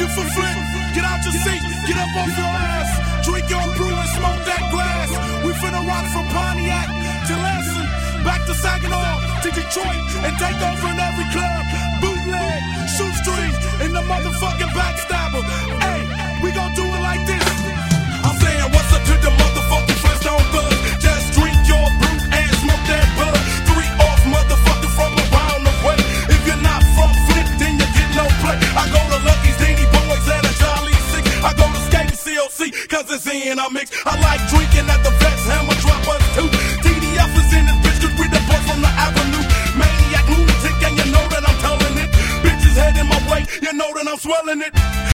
you for Flint, get out your seat, get up off your ass. Drink your brew and smoke that grass. We finna rock from Pontiac to Lansing, back to Saginaw, to Detroit, and take over in every club. Bootleg, shoestrings, and the motherfucking backstabber. Hey, we gon' do it like this. I'm saying what's up to the motherfucking Flintstone thugs. Just drink your brew and smoke that bud. 3 off motherfuckers from around the way. If you're not from Flint, then you get no play. I go to Lucky's, Danny Boys, and a Jolly 6. I go to Skating COC, cause it's in our mix. I like drinking at the Vets, Hammer Droppers too. TDF is in this bitch, cause we the boys from the avenue. Maniac, lunatic, and you know that I'm telling it. Bitches head in my way, you know that I'm swelling it.